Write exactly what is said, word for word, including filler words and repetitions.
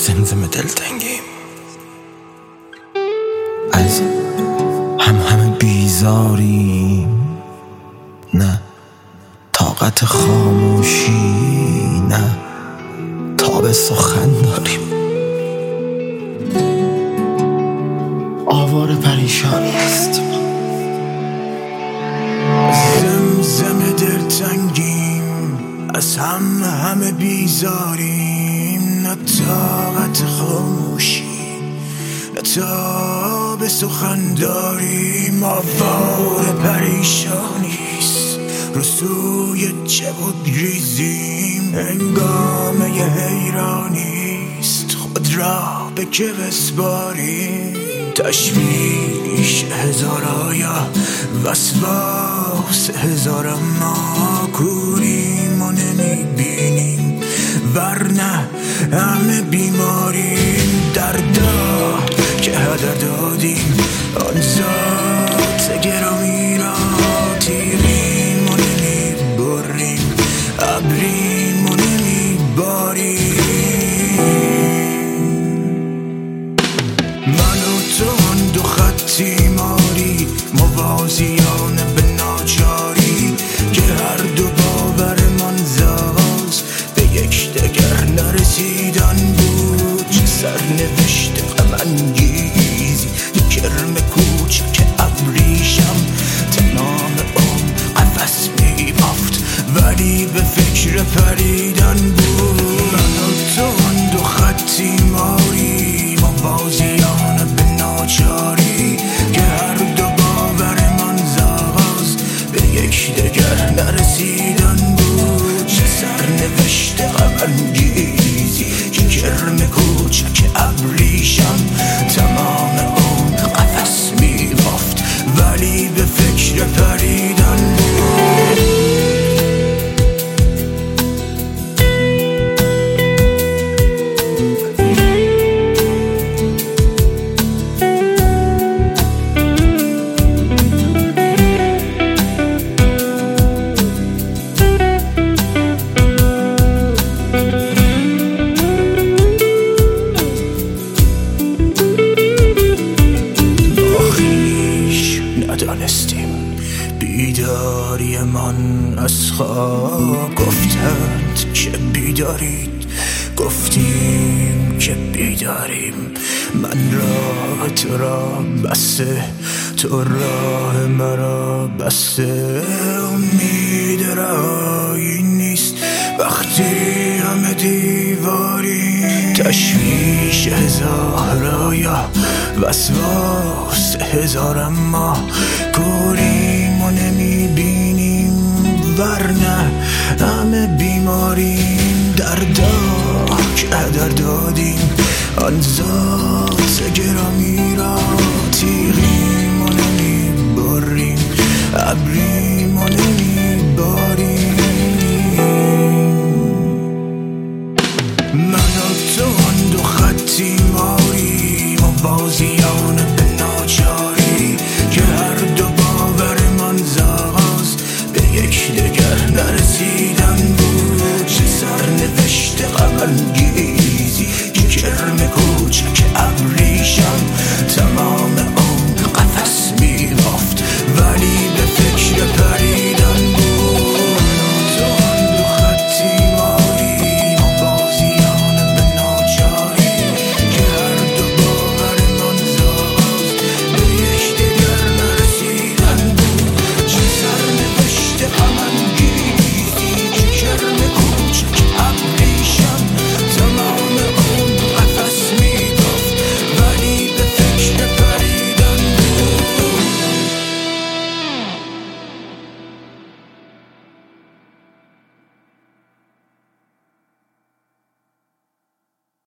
زمزم دلتنگیم، از هم همه بیزاریم، نه طاقت خاموشی، نه تاب سخن داریم. آوار پریشانی است، زمزم دلتنگیم، از هم همه بیزاریم، نه طاقت خاموشی، نه تاب سخن داریم. آوار پریشانیست، رسوی چه بود ریزیم، هنگامه ی حیرانیست، خود را به که بسپاریم. تشویش هزار آیا، وسواس هزار، اما کوریم و نمیبینیم، ورنه همه بیماریم. دردا که هدر دادیم، آن ذات گرامی را تیریم و نمیبریم، ابریم و نمیباریم. من و تو آن دو خطی ماری، موازیان به ناچاری، که هر دو باورمان زاز به یک دگر نرسیدن بود. چه سرنوشت غم انگیزی، کرم کوچک ابریشم تمام اون قفس می بافت، ولی به فکر پریدن بود. من و تو آن دو خطی ماری، موازیان به ناچاری، که هر دو باورمان زاغاز به یک دگر نرسیدن بود. چه سرنوشت غم انگیزی، که کرم کوچک ابریشم تمام اون قفس می بافت، ولی به فکر پریدن بود. ندانستیم بیداری من از خواب، گفتند که بیدارید، گفتیم که بیداریم. من را تو را بسته، تو راه مرا بسته، امید رایی نیست وقتی همه دیواریم. تشویش هزار آیا، وسواس هزار، اما کوریم و نمیبینیم، ورنه همه بیماریم. دردا که هدر دادیم، آن ذات گرامی را تیغیم و نمیبریم، ابریم و نمیباریم. من و تو آن دو خطی ماری، موازیان به ناچاری، که هر دو باورمان زاغاز به یک دگر نرسیدن بود. چه سرنوشت غم انگیزی، که کرم کوچک ابریشم تمام اون قفس